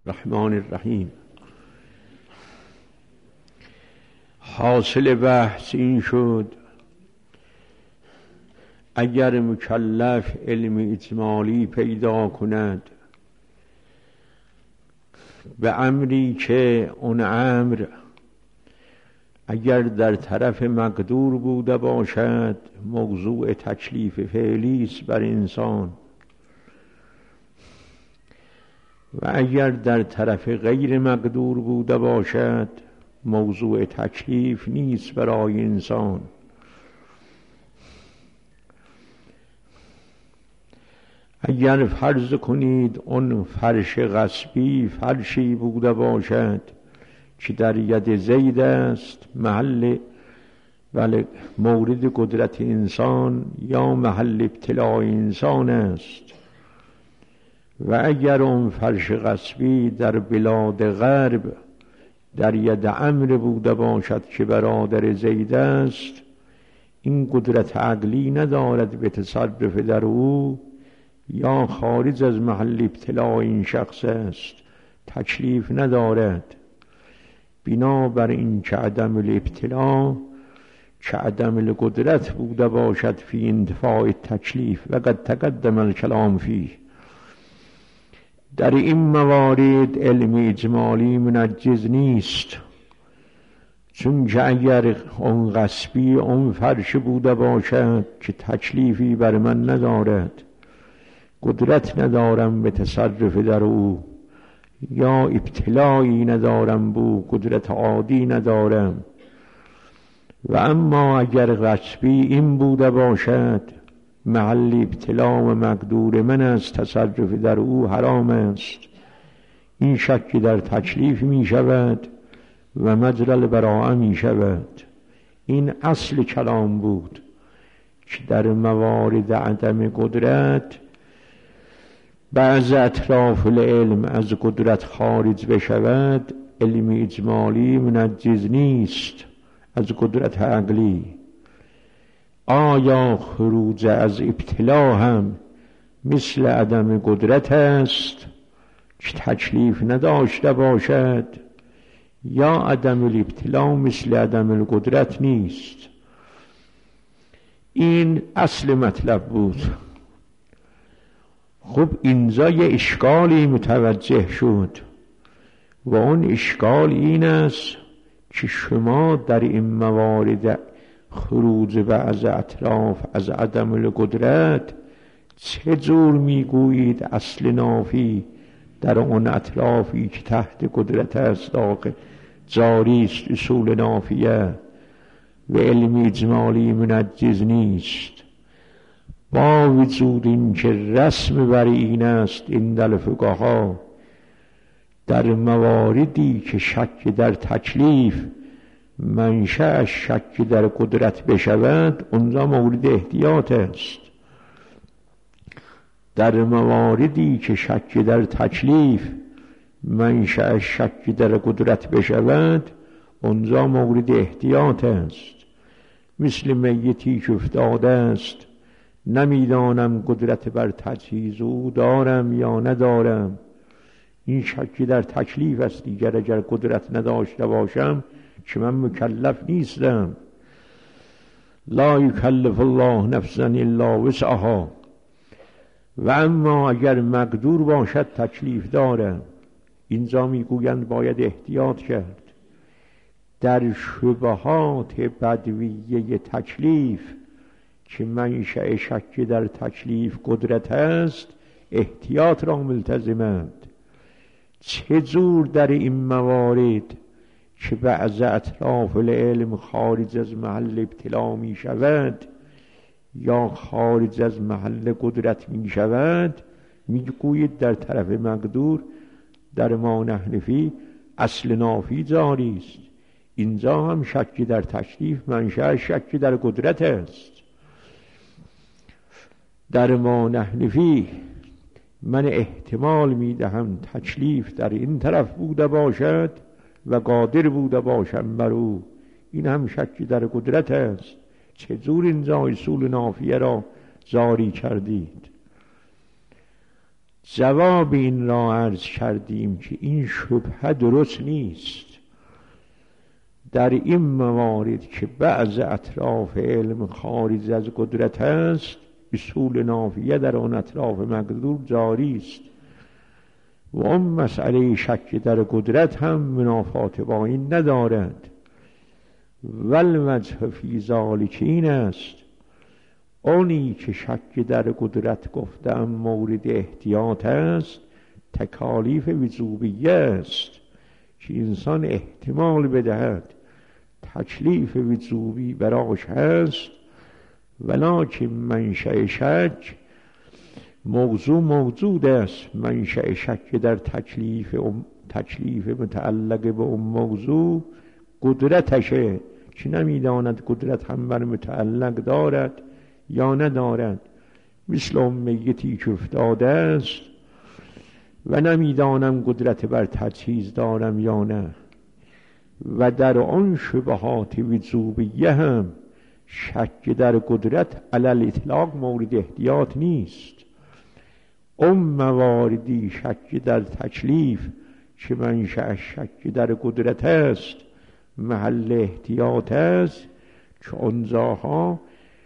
الرحمن الرحیم. حاصل بحث این شد اگر مکلف علم اجمالی پیدا کند به امری که اون امر اگر در طرف مقدور بوده باشد موضوع تکلیف فعلی است بر انسان و اگر در طرف غیر مقدور بوده باشد موضوع تکلیف نیست برای انسان. اگر فرض کنید اون فرش غصبی فرشی بوده باشد که در ید زید است، محل مورد قدرت انسان یا محل ابتلاع انسان است، و اگر اون فرش غصبی در بلاد غرب در ید عمرو بوده باشد که برادر زید است، این قدرت عقلی ندارد به تصرف در او یا خارج از محل ابتلاع این شخص است، تکلیف ندارد. بنابر این که عدم الابتلاع که عدم القدرت بوده باشد فی انتفاع تکلیف و قد تقدم الکلام فیه. در این موارد علم اجمالی منجز نیست، چون که اگر اون غصبی اون فرش بوده باشد که تکلیفی بر من ندارد، قدرت ندارم به تصرف در او یا ابتلاعی ندارم بو، قدرت عادی ندارم. و اما اگر غصبی این بوده باشد محل ابتلاع و مقدور من است، تصرف در او حرام است، این شک در تکلیف می شود و مجرى البراءه می شود. این اصل کلام بود که در موارد عدم قدرت بعض اطراف العلم از قدرت خارج بشود، علم اجمالی منجز نیست از قدرت عقلی. آیا خروج از ابتلاع هم مثل عدم قدرت است که تکلیف نداشته باشد، یا عدم الابتلاع مثل عدم القدرت نیست؟ این اصل مطلب بود. خب اینجا یه اشکالی متوجه شد و اون اشکال این است که شما در این موارد خروج بعض اطراف از عدم القدرت چه جور میگویید اصل نافی در اون اطرافی که تحت قدرت است جاری است اصول نافیه و علم اجمالی منجز نیست، با وجود این که رسم بر این است این در فقها در مواردی که شک در تکلیف منشأ شک در قدرت بشود اونجا مورد احتیاط است. در مواردی که شک در تکلیف منشأ شک در قدرت بشود اونجا مورد احتیاط است. مثل میتی که افتاده است نمیدانم قدرت بر تجهیز او دارم یا ندارم، این شک در تکلیف است دیگر. اگر قدرت نداشته باشم که من مکلف نیستم، لا یکلف الله نفسا الا وسعها. و اما اگر مقدور باشد تکلیف دارم، اینجا میگویند باید احتیاط کرد. در شبهات بدویه تکلیف که منشأ شک در تکلیف قدرت است احتیاط را ملتزمند. چجور در این موارد که بعض اطراف العلم خارج از محل ابتلاع می شود یا خارج از محل قدرت می شود میگویید در طرف مقدور در ما حنفی اصل نافی جاری است. اینجا هم شک در تکلیف منشأ شک در قدرت است. در ما حنفی من احتمال میدهم تکلیف در این طرف بوده باشد و قادر بوده باشم بر او، این هم شک در قدرت است. چجور اینجا اصول نافیه را جاری کردید؟ جواب این را عرض کردیم که این شبهه درست نیست. در این موارد که بعض اطراف علم خارج از قدرت است، اصول نافیه در آن اطراف مقدور جاری است و اون مسئله شک در قدرت هم منافات با این ندارد. والوجه فی ذلک این است، اونی که شک در قدرت گفتم مورد احتیاط است، تکالیف وجوبیه است که انسان احتمال بدهد تکلیف وجوبی براش هست، ولکن منشأ شک موضوع موجود است. منشأ شک در تکلیف متعلق به اون موضوع قدرتشه که نمیداند قدرت هم بر متعلق دارد یا ندارد. مثل اون میتی که افتاده است و نمیدانم قدرت بر تجهیز دارم یا نه. و در آن شبهات وجوبیه هم شک در قدرت علی الاطلاق مورد احتیاط نیست. اون مواردی شک در تکلیف که منشأ شک در قدرت است محل احتیاط است، که آنجاها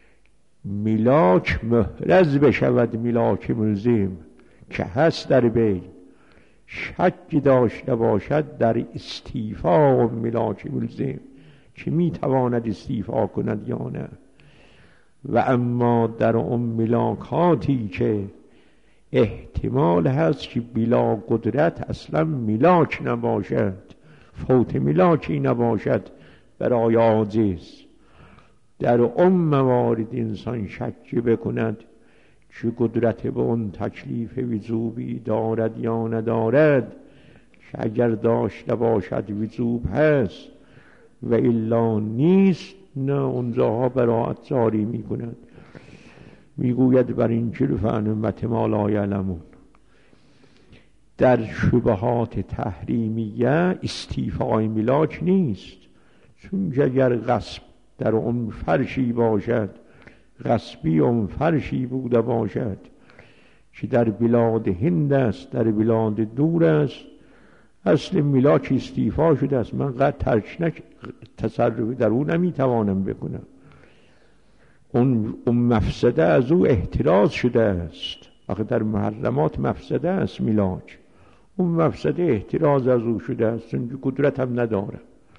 ملاک محرز بشود، ملاک ملزم که هست در بین، شک داشته باشد در استیفا و ملاک ملزم که میتواند استیفا کند یا نه. و اما در اون ملاکاتی که احتمال هست که بلا قدرت اصلا ملاک نباشد، فوت ملاکی نباشد برای عاجز، در اون موارد انسان شک بکند که قدرت به اون تکلیف وجوبی دارد یا ندارد، که اگر داشته باشد وجوب هست و الا نیست، نه اونجاها براعت جاری می کند. می گوید بر این چه فعنمت ما لا یعلمون. در شبهات تحریمیه استیفای ملاک نیست، چون اگر غصب در اون فرشی باشد، غصبی اون فرشی بوده باشد که در بلاد هند است، در بلاد دور است، اصل ملاک استیفا شده است، من قد ترک تصرف در اون نمیتوانم بکنم. اون مفسده از او احتراز شده است. آخه در محرمات مفسده است ملاک، اون مفسده احتراز از او شده است، چون قدرت هم نداره.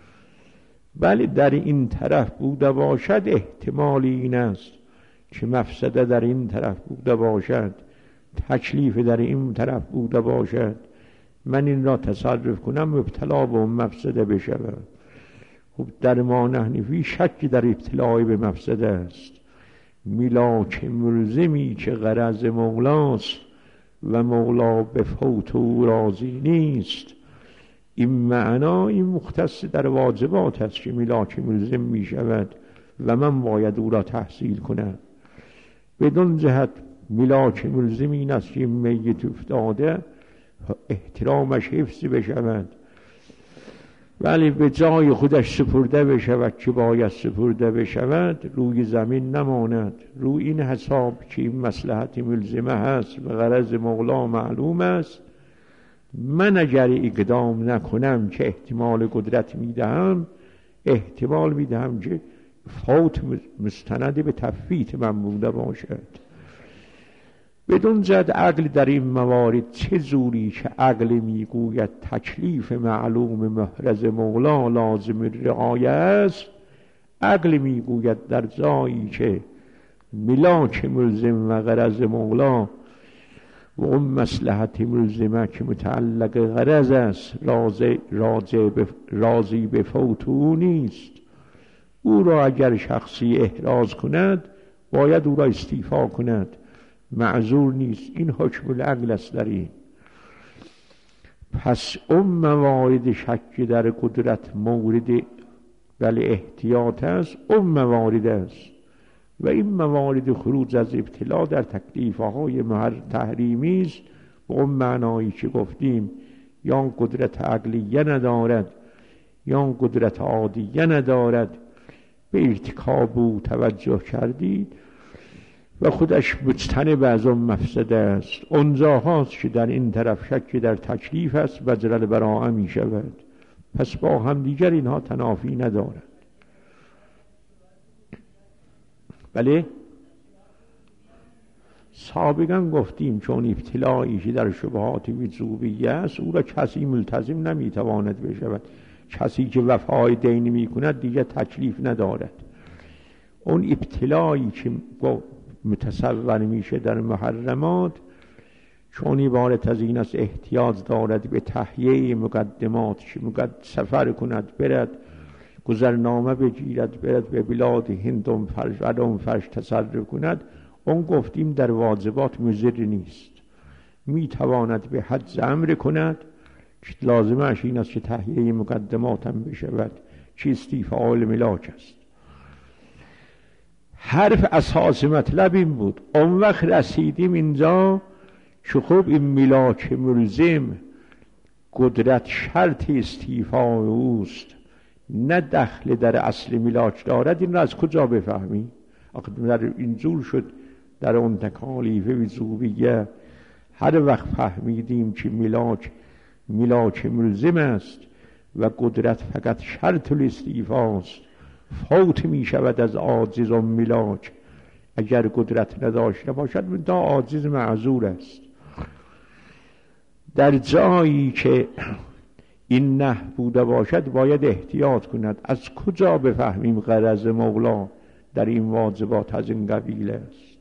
ولی در این طرف بوده باشد، احتمال این است که مفسده در این طرف بوده باشد، تکلیف در این طرف بوده باشد، من این را تصرف کنم مبتلا به اون مفسده بشوم. خب در ما نحنفی شک در ابتلای به مفسده است. ملاک ملزمی که غرض مولاست و مولا به فوت او راضی نیست، این معنا این مختص در واجبات است که ملاک ملزم می شود و من باید او را تحصیل کنم. بدون جهت ملاک ملزم این است که این میت افتاده احترامش حفظ بشود، ولی به جای خودش سپرده بشود که باید سپرده بشود، روی زمین نماند. روی این حساب که این مصلحت ملزمه هست و غرض مولا معلوم است، من اگر اقدام نکنم که احتمال قدرت میدهم، احتمال میدهم که فوت مستند به تفویت من بوده باشد. بدون جد عقل در این موارد چه زوری که عقل میگوید تکلیف معلوم محرز مولا لازم رعایه است، عقل میگوید در جایی که ملاک ملزم و غرض مولا و اون مصلحت ملزمه که متعلق غرض است راضی به فوت او نیست، او را اگر شخصی احراز کند باید او را استیفا کند، معذور نیست. این حکم العقل است در این. پس اون موارد شک در قدرت مورد ولی احتیاط است، اون موارد است. و این موارد خروج از ابتلا در تکلیفهای تحریمی است، به اون معنایی که گفتیم، یا قدرت عقلیه ندارد یا قدرت عادیه ندارد، به ارتکاب او توجه کردید و خودش مجتنب از آن مفسده است. اونجاهاست که در این طرف شک در تکلیف است و جلل براءه می شود. پس با هم دیگر اینها تنافی ندارد. بله سابقا گفتیم چون ابتلایی که در شبهات وجوبیه است او را کسی ملتزم نمیتواند بشود. کسی که وفای دین می کند دیگر تکلیف ندارد. اون ابتلایی که متصور میشه در محرمات چون عبارت از این است احتیاج دارد به تهیه مقدمات که سفر کند، برد گذرنامه بگیرد، برد به بلاد هند و فرش تصرف کند. اون گفتیم در واجبات مضر نیست، میتواند به حج امر کند که لازمش این است که تهیه مقدمات هم بشود که استیفاء الملاک است. حرف اساس مطلب این بود. اون وقت رسیدیم اینجا که خب این ملاک ملزم قدرت شرط استیفاء اوست، نه دخل در اصل ملاک دارد. این را از کجا بفهمی؟ در اینجور شد در اون تکالیف وجوبیه هر وقت فهمیدیم که ملاک ملزم است و قدرت فقط شرط الاستیفاء است، فوت می شود از عاجز و ملاک. اگر قدرت نداشته باشد دا عاجز معذور است. در جایی که این نه بوده باشد باید احتیاط کند. از کجا بفهمیم غرض مولا در این واجبات از این قبیل است؟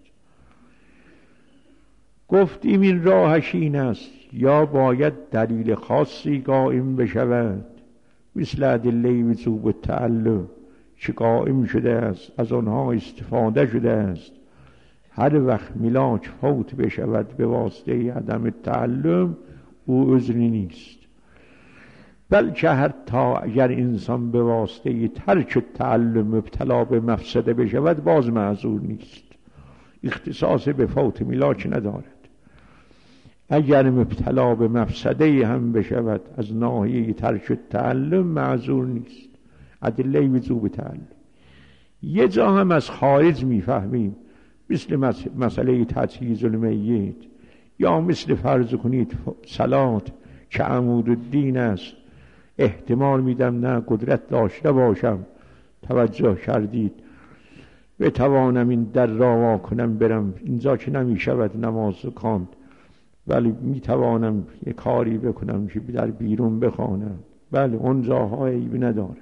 گفتیم این راهش این است یا باید دلیل خاصی قائم بشود مثل ادله وجوب التعلم که قائم شده است، از آنها استفاده شده است. هر وقت ملاک فوت بشود به واسطه عدم تعلم او عذری نیست، بلکه حتی اگر انسان به واسطه ترک تعلم مبتلا به مفسده بشود باز معذور نیست، اختصاص به فوت ملاک ندارد. اگر مبتلا به مفسده هم بشود از ناحیه ترک تعلم معذور نیست. ادله وجوب تعلم یه جا هم از خارج میفهمیم، مثل مسئله تجهیز المیت، یا مثل فرض کنید صلات که عمود الدین است. احتمال میدم نه قدرت داشته باشم، توجه کردید، بتوانم این در را وا کنم برم اینجا که نمیشود نماز خواند، ولی میتوانم یه کاری بکنم که در بیرون بخوانم. بله اونجاها عیبی نداره،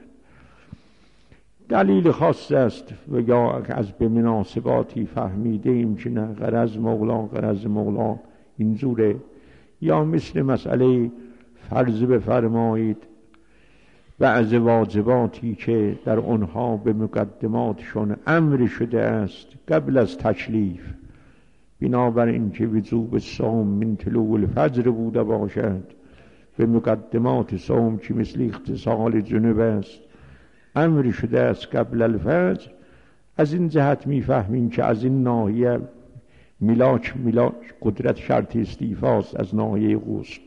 دلیل خاص است و یا از به مناسباتی فهمیده ایم که نه غرض مولا اینجوره. یا مثل مسئله فرض بفرمایید بعض واجباتی که در آنها به مقدماتشون امر شده است قبل از تکلیف، بنابراین که وجوب صوم من طلوع الفجر بوده باشد، به مقدمات صوم که مثل اغتسال جنوب است امر شده است قبل الفجر. از این جهت میفهمیم که از این ناحیه ملاک قدرت شرط استیفاست از ناحیه غسل.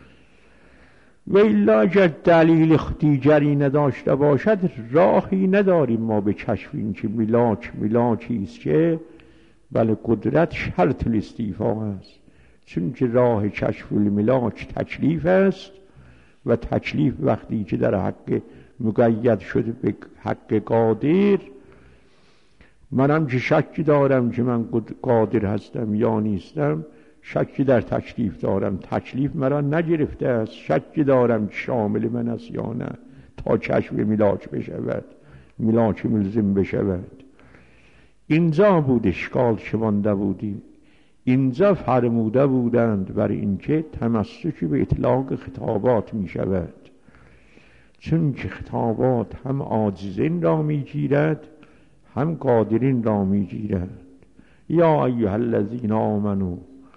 و الا اگر دلیل دیگری نداشته باشد راهی نداریم ما به کشف این که ملاکی است که بله قدرت شرط الاستیفاء است، چون که راه کشف الملاک تکلیف است و تکلیف وقتی که در حق مقید شده به حق قادر، منم که شکی دارم که من قادر هستم یا نیستم، شکی در تکلیف دارم، تکلیف مرا نگرفته است، شکی دارم که شامل من است یا نه تا کشف ملاک بشود، ملاک ملزم بشود. اینجا بود اشکال که مانده بودیم. اینجا فرموده بودند بر اینکه تمسک به اطلاق خطابات می شود، چون که خطابات هم عاجزین را می گیرد هم قادرین را می گیرد. یا ایها الذین آمنوا،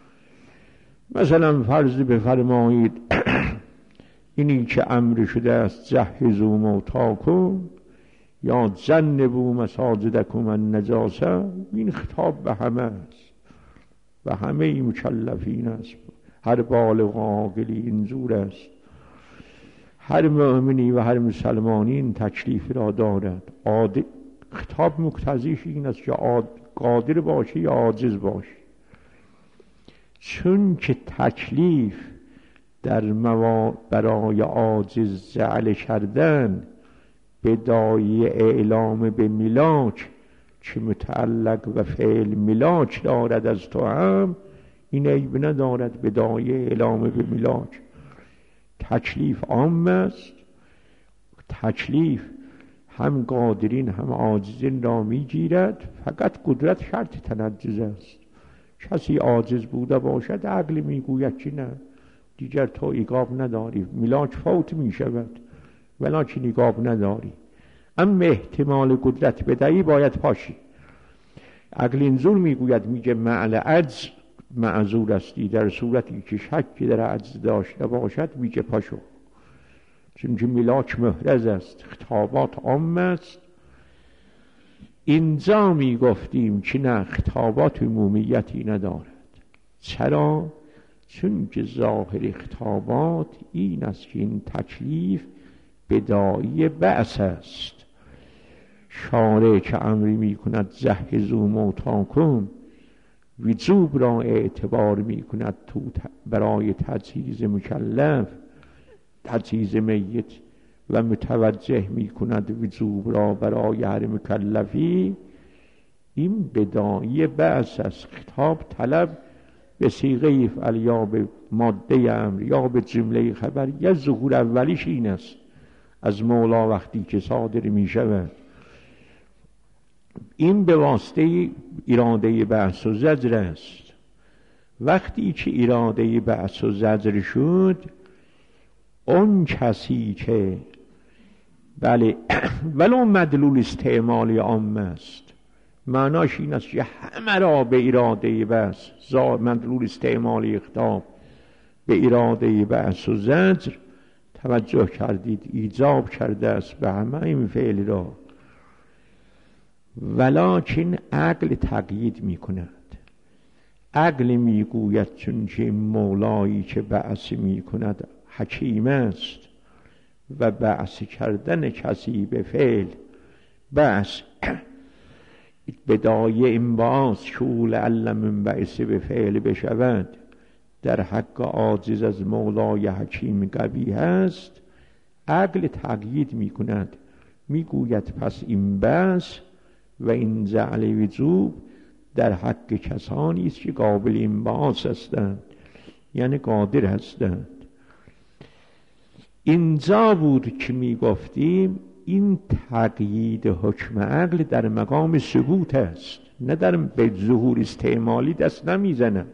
مثلا فرض بفرمایید اینی که امر شده است جهزوا موتاکم یا جنبوا مساجدکم النجاسه، این خطاب به همه است، به همه مکلفین است، هر بالغ و عاقلی اینجور است. هر مؤمنی و هر مسلمانی این تکلیف را دارد. خطاب مقتضیش این است که قادر باشی یا عاجز باشی. چون که تکلیف در برای عاجز جعل کردن بدایه اعلام به میلاک چه متعلق و فعل میلاک دارد از تو هم این عیب ندارد. بدایه اعلام به میلاک تکلیف عام است. تکلیف هم قادرین هم عاجزین را میگیرد، فقط قدرت شرط تنجز است. کسی عاجز بوده باشد عقل میگوید که نه دیگر تو ایقاب نداری، میلاک فوت میشود ولکن ایقاب نداری، اما احتمال قدرت بدهی باید پاشی. عقل اینجور میگوید، میگه معل عجز معذور استی، در صورتی که شکی در عجز داشته باشد میگه پاشو، چون که میلاک محرز است، خطابات عام است. اینجا میگفتیم که نه، خطابات عمومیتی ندارد. چرا؟ چون که ظاهر خطابات این است که این تکلیف بدایی بعث است. شارع که امری میکند جهزوا موتاکم، وجوب را اعتبار میکند تو برای تجهیز مکلف، تجهیز میت، و متوجه میکند وجوب را برای هر مکلفی. این بدایی بعث است. خطاب طلب به صیغه افعل یا به ماده امر یا به جمله خبر، یا ظهور اولیش این است از مولا وقتی که صادر می شود. این به واسطه اراده بعث و زجر است. وقتی که اراده بعث و زجر شد، اون کسی که بله ولو مدلول استعمالی عام است، معناش این است که همه را به اراده بعث، مدلول استعمالی خطاب به اراده بعث و زجر توجه کردید، ایجاب کرده است به همه این فعل را. ولکن عقل تقیید می کند. عقل می گوید چون که مولایی که بعث می کند حکیم است و بعث کردن کسی به فعل بعث بدایه انبعاث شغول علم من بعث به فعل بشود در حق عاجز از مولای حکیم قوی هست. عقل تقیید می کند، می گوید پس این بعث و این جعل وجوب در حق کسانی است که قابل انبعاث هستند، یعنی قادر هستند. اینجا بود که می گفتیم این تقیید حکم عقل در مقام ثبوت است، نه در به ظهور استعمالی دست نمی زند.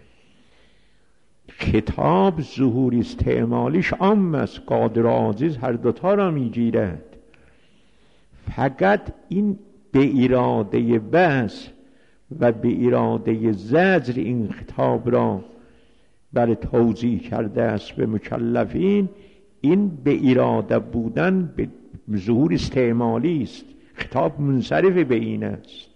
خطاب ظهور استعمالیش عام است، قادر و عاجز هر دوتا را می گیرد. فقط این به اراده بعث و به اراده زجر این خطاب را بر توجیه کرده است به مکلفین. این به اراده بودن به ظهور استعمالی است، خطاب منصرف به این است.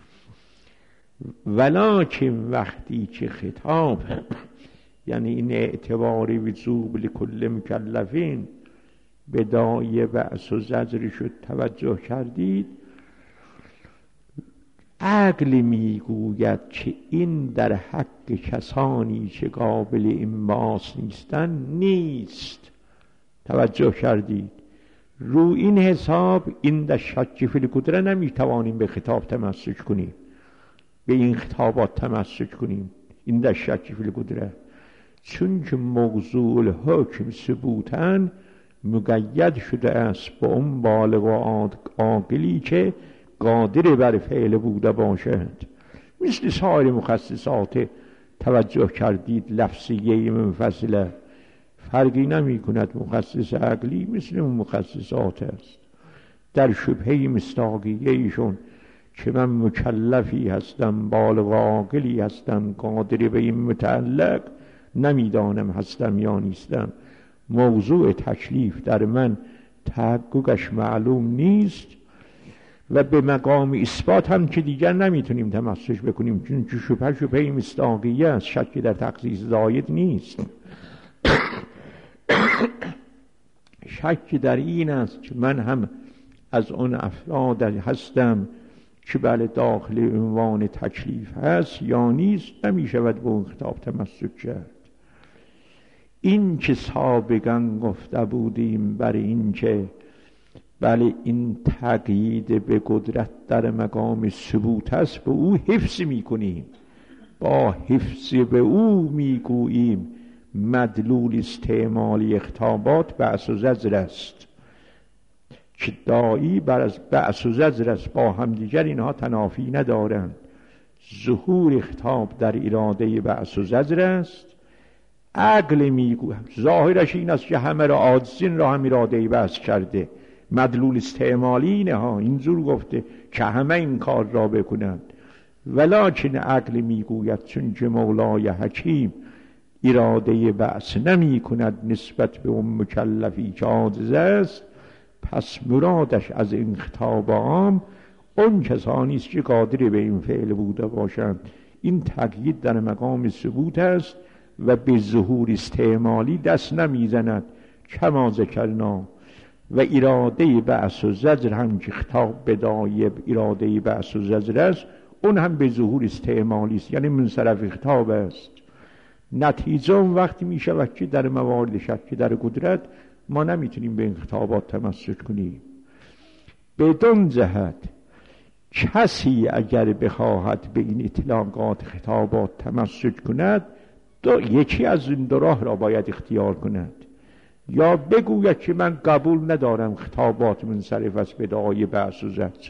ولکن وقتی که خطاب یعنی این اعتبار وجوب لکل مکلفین بدایه بعث و زجر شد، توجه کردید، عقل میگوید که این در حق کسانی که قابل انبعاث نیستن نیست. توجه کردید؟ رو این حساب این در شک فی القدره نمیتوانیم به خطاب تمسک کنیم، به این خطابات تمسک کنیم، این در شک فی القدره، چون که موضوع الحکم ثبوتاً مقید شده است با اون بالغ و عاقلی که قادر بر فعل بوده باشد. مثل سایر مخصصات توجه کردید لفظیه منفصله فرقی نمی کند. مخصص عقلی مثل اون مخصصات است. در شبهه مصداقیه ایشون که من مکلفی هستم، بالغ و عاقلی هستم، قادر به این متعلق نمیدانم هستم یا نیستم، موضوع تکلیف در من تحققش معلوم نیست و به مقام اثبات هم که دیگر نمیتونیم تمسک بکنیم، چون شبهه مصداقیه است، شکی در تخصیص زاید نیست. شکی در این است که من هم از اون افراد هستم که بله داخل عنوان تکلیف هست یا نیست، نمی شود به اون خطاب تمسک کرد. این که سابقا گفته بودیم بر این که بله این تقیید به قدرت در مقام ثبوت است، به او حفظ می کنیم، با حفظ به او می گوییم مدلول استعمالی خطابات بعث و زجر است که داعی بر از بعث و زجر است، با همدیگر اینها تنافی ندارند. ظهور خطاب در اراده بعث و زجر است. عقل میگوید ظاهرش این است که همه را عاجزین را هم اراده بعث کرده، مدلول استعمالی اینه ها، اینجور گفته که همه این کار را بکنند. ولکن عقل میگوید چون که مولای حکیم اراده بعث نمی کند نسبت به اون مکلفی که عاجز است، پس مرادش از این خطاب عام اون کسانی است که قادر به این فعل بوده باشند. این تقیید در مقام ثبوت است و به ظهور استعمالی دست نمیزند. کما ذکرنا و اراده بعث و زجر هم که خطاب بدایه اراده بعث و زجر است، اون هم به ظهور استعمالی است، یعنی منصرف خطاب است. نتیجه اون وقتی می شود که در موارد شک در قدرت ما نمیتونیم به این خطابات تمسک کنیم. بدون جهت کسی اگر بخواهد به این اطلاقات خطابات تمسک کند، یکی از این دو راه را باید اختیار کند. یا بگوید که من قبول ندارم خطابات منصرف است به دعای بعث و زجر،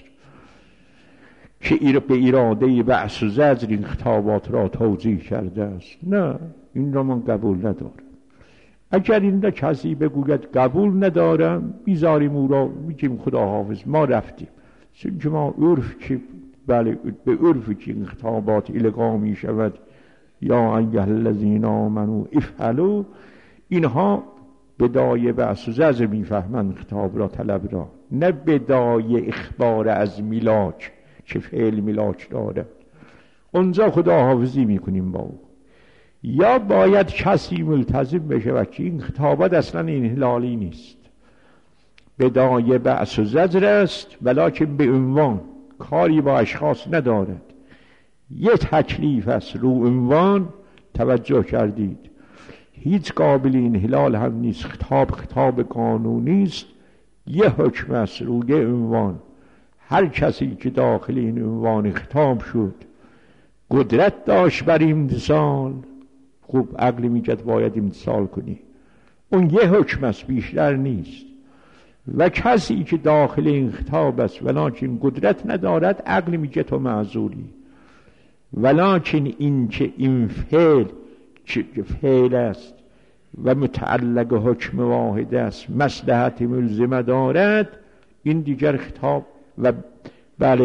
که به اراده بعث و زجر این خطابات را توجیه کرده است، نه این را من قبول ندارم. اگر این را کسی بگوید قبول ندارم، بیزاریم او را، میگیم خدا حافظ ما رفتیم، چون ما عرف که بله به عرفی که این خطابات القا می شود یا ایها الذین آمنوا افعلوا، اینها بدایه بعث و زجر میفهمند خطاب را، طلب را، نه بدایه اخبار از میلاک که فعل میلاک داره. اونجا خدا حافظی میکنیم با او. یا باید کسی ملتزم بشه و که این خطابات اصلا انحلالی نیست، بدایه بعث و زجر است، ولکن به عنوان کاری با اشخاص ندارد، یه تکلیف است رو عنوان. توجه کردید هیچ قابل انحلال هم نیست، خطاب قانونی است، یه حکم است روی عنوان. هر کسی که داخل این عنوان خطاب شد قدرت داشت بر امتثال، خوب عقل میگد باید امتثال کنی، اون یه حکم است، بیشتر نیست. و کسی که داخل این خطاب است ولکن قدرت ندارد، عقل میگه تو معذوری. ولکن این که این فعل است و متعلق حکم واحد است، مصلحت ملزمه دارد، این دیگر خطاب و بله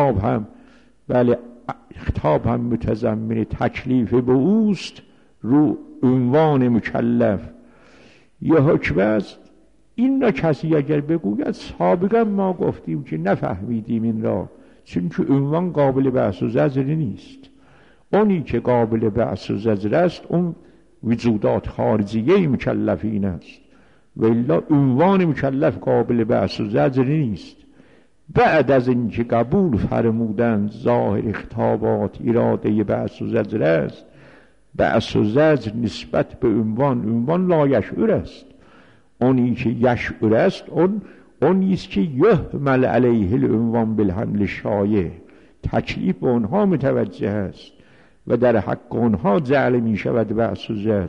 خطاب هم متضمن تکلیف به اوست رو عنوان مکلف یه حکم است. این را کسی اگر بگوید سابقا ما گفتیم که نفهمیدیم این را، چون که عنوان قابل بحث و زجر نیست. اونی که قابل بحث و زجر است اون وجودات خارجیه مکلفین است، و الا عنوان مکلف قابل بحث و زجر نیست. بعد از اینکه قبول فرمودند ظاهر خطابات اراده بحث و زجر است، بحث و زجر نسبت به عنوان لا یشعر است. اونی که یشعر است اونیست که یحمل علیه العنوان بالحمل شایع، تکلیف به اونها متوجه است و در حق اونها جعل می شود بحث و زجر.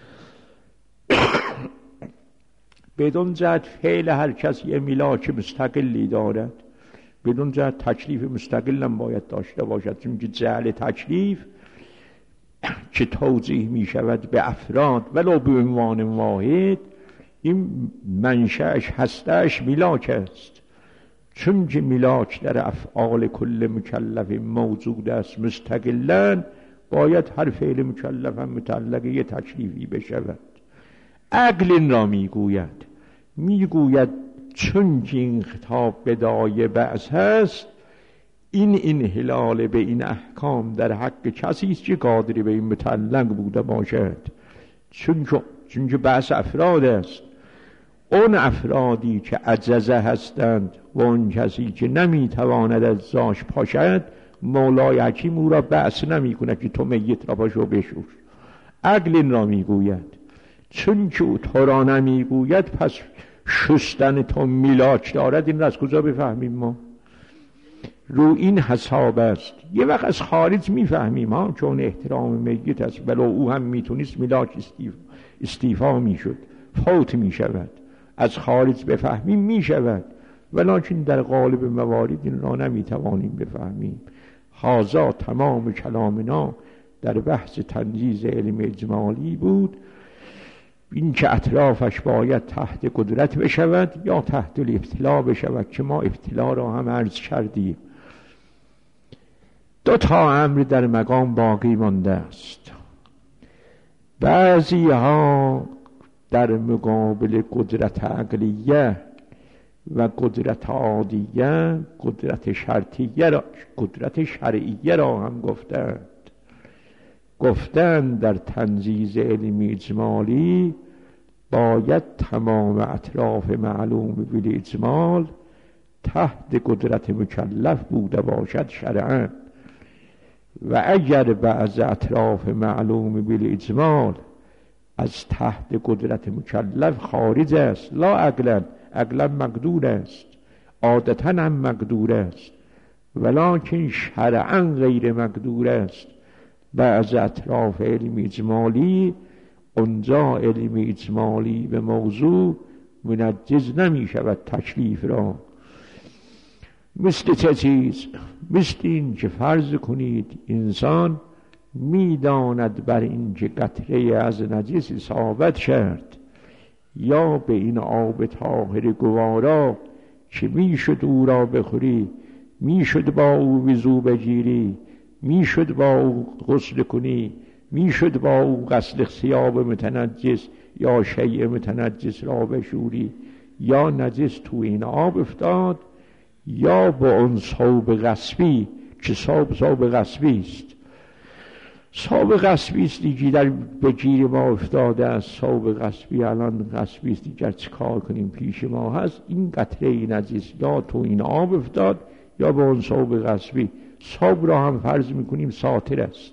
بدون جهت فعل هر کسی یه ملاک مستقلی دارد، بدون جهت تکلیف مستقل هم باید داشته باشد، چون که جعل تکلیف که توجیه می شود به افراد ولو به عنوان واحد، این منشأش هستش ملاک است. چون که ملاک در افعال کل مکلف موجود است مستقلاً، باید هر فعل مکلف هم متعلق یه تکلیفی بشود. عقل این را میگوید چون که این خطاب بدایه بعث هست، این انحلال به این احکام در حق کسی است که قادری به این متعلق بوده باشد، چون که بعث افراد است. اون افرادی که عجزه هستند و اون کسی که نمیتواند از جاش پاشد، مولای حکیم او را بأس نمی کند که تو میت را پاشو بشور. عقل این را میگوید. چون که او تو را نمیگوید، پس شستن تو میلاک دارد. این را از کجا بفهمیم ما؟ رو این حساب است. یه وقت از خارج میفهمیم ها، چون احترام میت است، بلا او هم میتونست میلاک استیفا میشد، فوت میشود. از خارج بفهمیم میشود، ولیکن در غالب موارد این را نمیتوانیم بفهمیم. هذا تمام کلامنا در بحث تنجیز علم اجمالی بود. این که اطرافش باید تحت قدرت بشود یا تحت الابتلا بشود، که ما ابتلا را هم عرض کردیم. دو تا امر در مقام باقی مانده است. بعضی ها در مقابل قدرت عقلیه و قدرت عادیه، قدرت شرعیه را هم گفتند در تنجیز علم اجمالی باید تمام اطراف معلوم بالاجمال تحت قدرت مکلف بوده باشد شرعاً، و اگر بعض اطراف معلوم بالاجمال از تحت قدرت مکلف خارج است، لا عقلا مقدور است، عادتا هم مقدور است، ولکن شرعاً غیر مقدور است، بعض اطراف علم اجمالی، اونجا علم اجمالی به موضوع منجز نمی شود تکلیف را. مثل چه چیز؟ مثل این که فرض کنید انسان میداند بر این که قطره از نجس اصابت کرد، یا به این آب طاهر گوارا که میشد او را بخوری، میشد با او وضو بگیری، میشد با او غسل کنی، میشد با او غسل ثیاب متنجس یا شیء متنجس را بشوری، یا نجس تو این آب افتاد، یا با اون ثوب غصبی که ثوب غصبی است، ثوب غصبی است دیگه در بگیر ما افتاده است، ثوب غصبی الان غصبی است دیگر چه کار کنیم پیش ما هست، این قطره نجس یا تو این آب افتاد یا با اون ثوب غصبی. ثوب را هم فرض میکنیم ساتر است،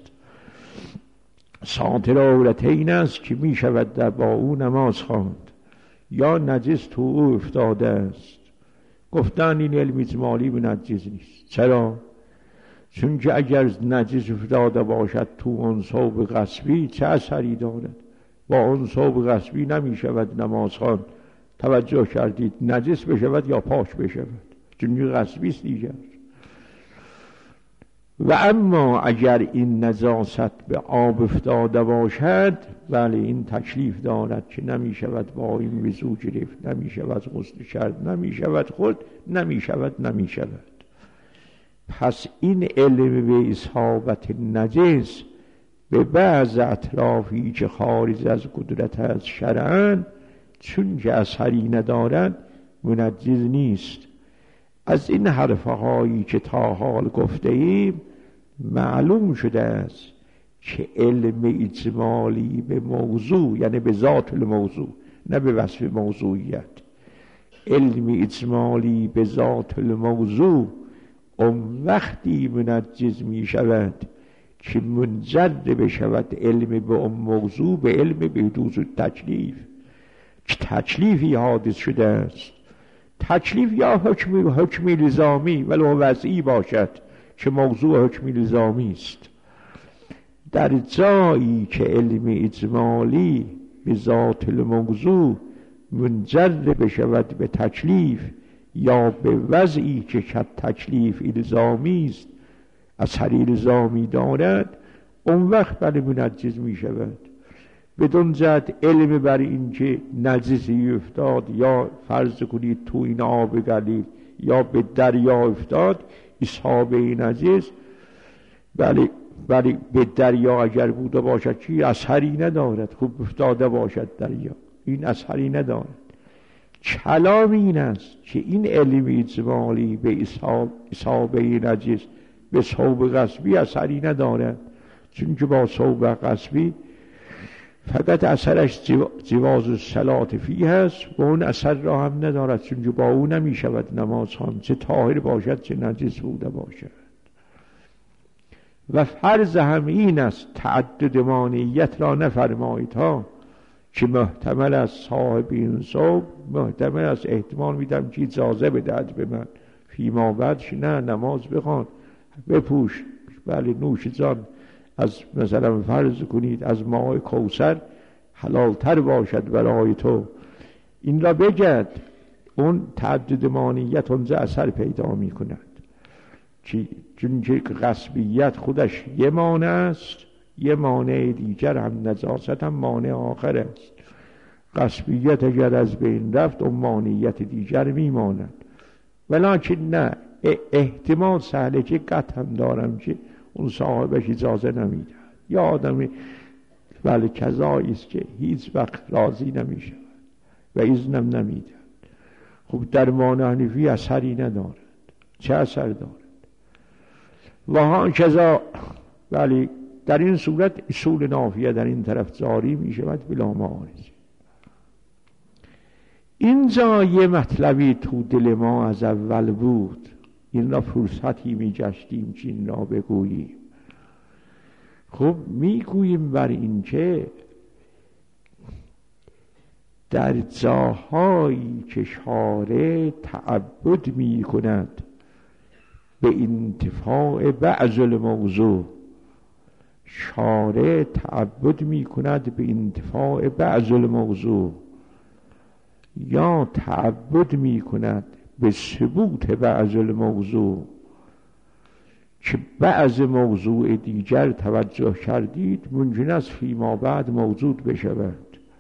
ساتر عورتین است که میشود در با او نماز خواند، یا نجس تو او افتاده است. گفتن این علم اجمالی به نجس نیست. چرا؟ چون که اگر نجس افتاده باشد تو اون ثوب غصبی چه اثری دارد؟ با اون ثوب غصبی نمیشود نماز خواند. توجه کردید؟ نجس بشود یا پاک بشود، چون که غصبی است دیگر. و اما اگر این نجاست به آب افتاده باشد، بله این تکلیف دارد که نمی شود با این وضو گرفت، نمی شود غسل کرد، نمی شود خورد، نمی شود. پس این علم به اصابت نجس به بعض اطرافی که خارج از قدرت از شرعاً، چون که اثری ندارد منجز نیست. از این حرفهایی که تا حال گفته ایم معلوم شده است که علم اجمالی به موضوع، یعنی به ذات الموضوع نه به وصف موضوعیت، علم اجمالی به ذات الموضوع اون وقتی منجز می شود که منجر بشود علم به اون موضوع به علم به حدوث تکلیف، که تکلیفی حادث شده است. تکلیف یا حکم الزامی ولو وضعی باشد که موضوع حکم الزامی است. در جایی که علم اجمالی به ذات الموضوع منجر بشود به تکلیف یا به وضعی که تکلیف الزامی است، اثر الزامی دارد، اون وقت بله منجز می شود. بدون جهت علم بر این که نجسی افتاد، یا فرض کنید تو این آب گلیل یا به دریا افتاد اصحاب نجس، بله به دریا اگر بوده باشد چی اثری ندارد، خوب افتاده باشد دریا، این اثری ندارد. کلام این است که این علم اجمالی به اصحاب نجس به ثوب غصبی اثری ندارد، چون که با ثوب غصبی فقط اثرش جواز الصلاة فیه هست و اون اثر را هم ندارد، چون با او نمی شود نماز خواند، چه طاهر باشد چه نجس بوده باشد. و فرض هم این است تعدد مانعیت را نفرمایید ها، که محتمل است صاحب این صوب، محتمل است احتمال میدم که اجازه بدهد به من فیما بعدش نه نماز بخوان بپوش، بله نوش جان از مثلا فرض کنید از ماء کوثر حلالتر باشد برای تو، این را بگد. اون تعدد مانعیت اونجا اثر پیدا می کند، چون که غصبیت خودش یه مانع است، یه مانع دیگر هم نجاست هم مانع آخر است. غصبیت اگر از بین رفت اون مانعیت دیگر میماند. ولیکن نه، احتمال سهله که قطع هم دارم که اون صاحبش اجازه نمیده، یا آدمی ولی کذایی است که هیچ وقت راضی نمیشه و اذنم نمیده. خب در مانع حنفی اثری ندارد، چه اثر دارد؟ و ها کذا، ولی در این صورت اصول نافیه در این طرف جاری می شود بلا معارضه. اینجا یه مطلبی تو دل ما از اول بود، این را فرصتی می جشتیم که این را بگوییم. خب می گوییم بر این که در جاهایی که شارع تعبد می کند به انتفاع بعض الموضوع، شارع تعبد می کند به انتفاع بعض الموضوع، یا تعبد می کند به ثبوت بعض الموضوع، که بعض موضوع دیگر توجه کردید ممکن است فیما بعد موجود بشود.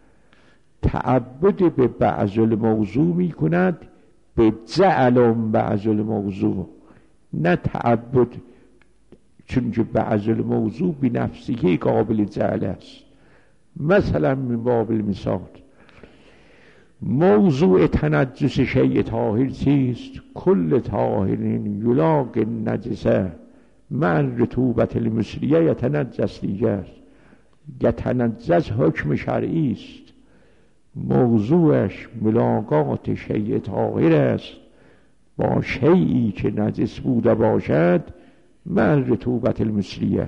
تعبد به بعض الموضوع می کند به جعل بعض الموضوع، نه تعبد چون که بعض الموضوع بنفسه قابل جعل است. مثلا من باب المثال موضوع تنجس شیء طاهر چیست؟ کل طاهر یلاق النجسه مع رطوبة المصریه یتنجس دیگر. یتنجس حکم شرعی است، موضوعش ملاقات شیء طاهر است با شیئی که نجس بوده باشد مع رطوبة المصریه.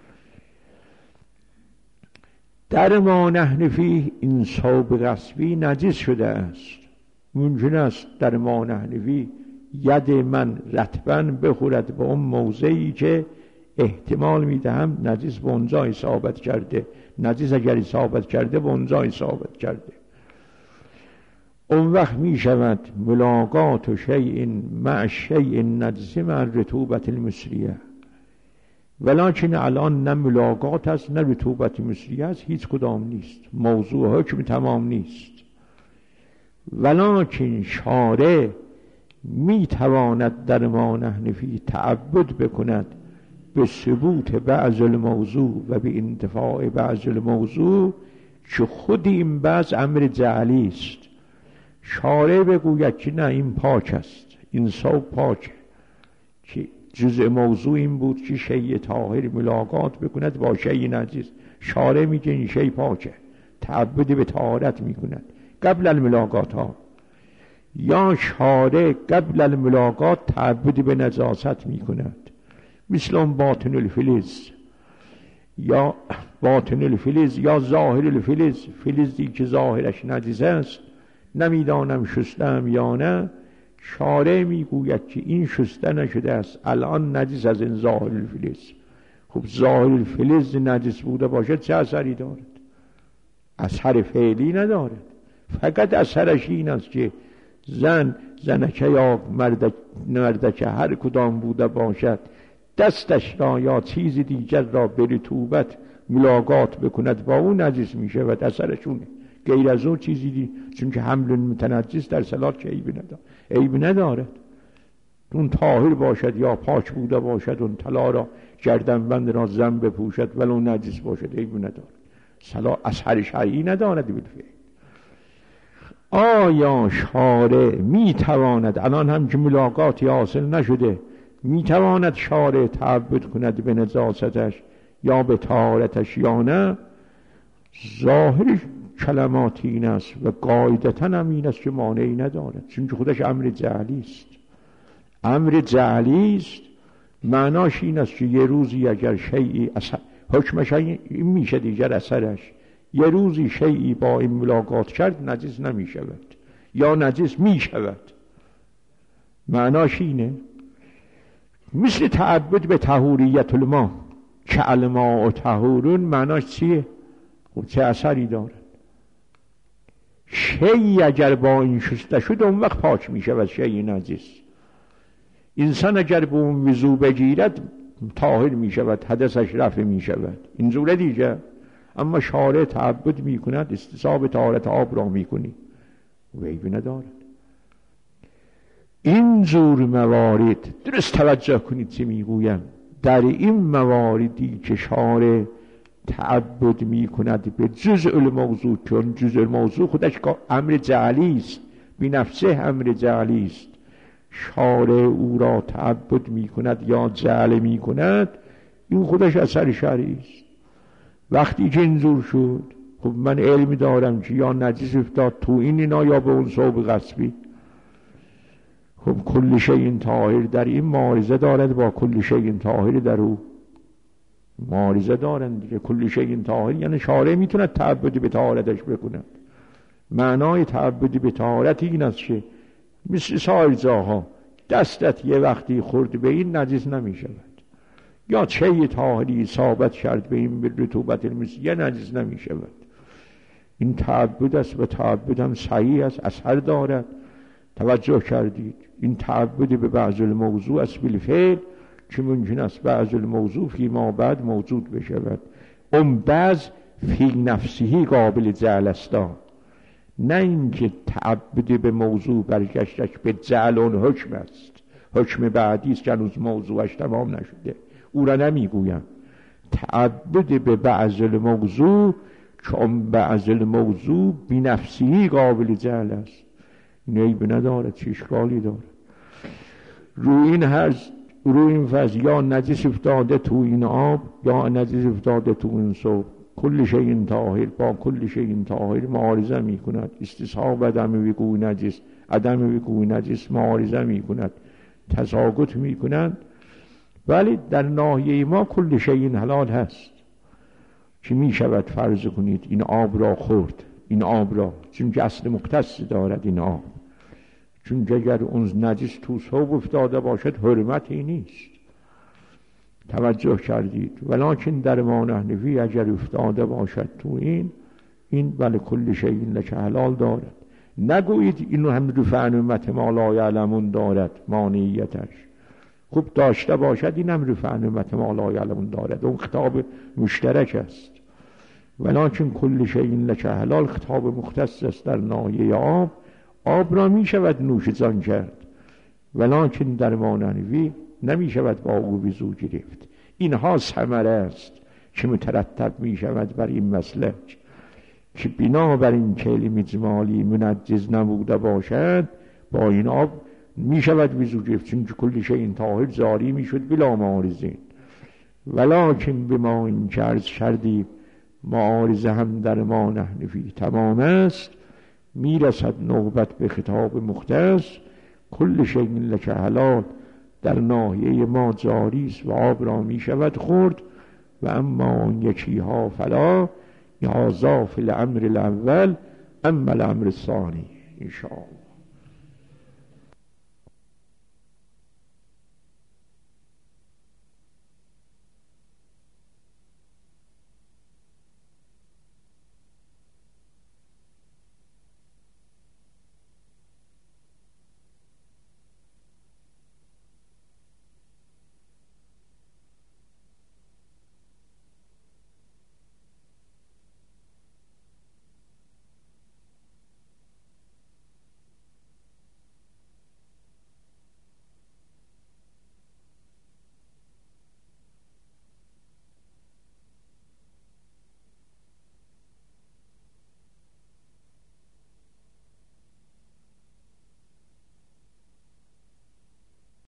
در ما نحن فیه این ثوب غصبی نجس شده است. ممکن است در ما نحن فیه ید من رطباً بخورد به اون موضعی که احتمال میدهم نجس به اونجا اصابت کرده، نجس اگر اصابت کرده به اونجا اصابت کرده، اون وقت می شود ملاقات شیء مع شیء نجس مع رطوبة المصریه. ولیکن الان نه ملاقات است نه رطوبت مصریه است، هیچ کدام نیست، موضوع حکم تمام نیست. ولیکن شارع می تواند در ما نحن فیه تعبد بکند به ثبوت بعض الموضوع و به انتفاع بعض الموضوع، که خود این بعض امر جعلی است. شارع بگوید که نه این پاک است، این ثوب پاکه، که جزء موضوع این بود که شیء طاهر ملاقات بکند با شیء نجس. شارع میگه این شیء پاکه، تعبد به طهارت میکند قبل الملاقات ها. یا شارع قبل الملاقات تعبد به نجاست میکند، مثل باطن الفلز، یا باطن الفلز یا ظاهر الفلز، فلزی که ظاهرش نجس است نمیدانم شستم یا نه، شارع میگوید که این شسته نشده است، الان نجس از این ظاهر الفلز. خب ظاهر الفلز نجس بوده باشد چه اثری دارد؟ اثر فعلی ندارد، فقط اثرش این است که زنکه یا مردکه هر کدام بوده باشد دستش را یا چیز دیگر را به رطوبت ملاقات بکند با اون نجس می شود، اثرشونه. غیر از اون چیزی دی، چون که حمل متنجس در صلات که عیب ندارد. اون طاهر باشد یا پاک بوده باشد، اون طلا را گردنبند را زن بپوشد ولو نجس باشد عیب ندارد، صلات اثر شرعی ندارد بالفعل. آیا شارع می تواند الان هم که ملاقاتی حاصل نشده می تواند شارع تعبد کند به نجاستش یا به طهارتش یا نه؟ ظاهر کلمات این است و قاعدتا هم این است که مانعی ندارد، چون خودش امر جعلی است. امر جعلی است معناش این است که یه روزی اگر شیئی حکمش این میشه، دیگر اثرش یه روزی شیئی با این ملاقات کرد نجس نمی شود یا نجس می شود. معناش اینه. مثل تعبد به طهوریت الماء که الماء طهورون، معناش چیه؟ خب چه اثری داره؟ شیئی اگر با این شسته شد اون وقت پاک می شود شیئی نجس. انسان اگر به اون وضو بگیرد طاهر می شود، حدثش رفع می شود، این زوره دیگه. اما شارع تعبد می کند، استصحاب طهارت آب را می کنی، ویگو ندارد. این زور موارد درست توجه کنید چه می گویم. در این مواردی که شارع تعبد می کند به جزء الموضوع، چون جزء الموضوع خودش امر جعلی است، بی نفسه امر جعلی است، شارع او را تعبد می کند یا جعل می کند، این خودش اثر شرعی است. وقتی که اینجور شد، خب من علمی دارم که یا نجس افتاد تو این اینا یا به اون ثوب غصبی، خب کل شیء طاهر در این معارضه دارد با کل شیء طاهر در او معارضه دارند دیگه. کل شیء طاهر یعنی شارع میتونه تعبدی به طهارتش بکند. معنای تعبدی به طهارت این است که مثل سایر جاها دستت یه وقتی خورد به این نجس نمی شود، یا شیء طاهری اصابت کرد به این رطوبت المسیه نجس نمی شود. این تعبد است و تعبد هم صحیح است، اثر دارد. توجه کردید؟ این تعبد به بعض الموضوع است بالفعل که ممکن است بعض الموضوع فیما بعد موجود بشود. اون بعض فی نفسهی قابل جعل است، نه اینکه تعبد به موضوع برگشتش به جعل اون حکم است، حکم بعدی است که هنوز موضوعش تمام نشده، او را نمیگویم. تعبد به بعض الموضوع چون بعض الموضوع بی نفسهی قابل جعل است، نیب ندارد، چه اشکالی دارد. رو این فضل یا نجس افتاده تو این آب یا نجس افتاده تو این صوب، کل شیء طاهر با کل شیء طاهر معارضه می کند. استصحاب عدم وقوع نجس، عدم وقوع نجس معارضه می کند، تساقط می کند. ولی در ناحیه ما کل شیء حلال هست که می شود فرض کنید این آب را خورد، این آب را، چون که اصل مختص دارد این آب، چون اگر اون نجس تو ثوب افتاده باشد حرمتی نیست. توجه کردید؟ ولکن در ما نحنفی اگر افتاده باشد تو این ولی کل شیء لک حلال دارد. نگویید اینو هم رفع امت ما لا یعلمون دارد مانعیتش، خوب داشته باشد این هم رفع امت ما لا یعلمون دارد، اون خطاب مشترک است. ولکن کل شیء لک حلال خطاب مختص است در ناحیه آب. آب را می شود نوش جان کرد، ولکن در ما نحنفی نمی شود با او وضو گرفت. اینها ثمره است که مترتب می شود بر این مسلک که بنابر این که علم اجمالی منجز نبوده باشد با این آب می شود وضو گرفت، چون کل شیء طاهر جاری می شد بلا معارضه. ولکن به ما این که عرض کردیم معارضه هم در ما نحنفی تمام است، می رسد نوبت به خطاب مختص. کل شیء لک حلال در ناحیه ما جاری است و آب را می شود خورد، و اما اون یکی ها فلا یا ضاف الامر الاول اما الامر الثانی. ان شاء الله.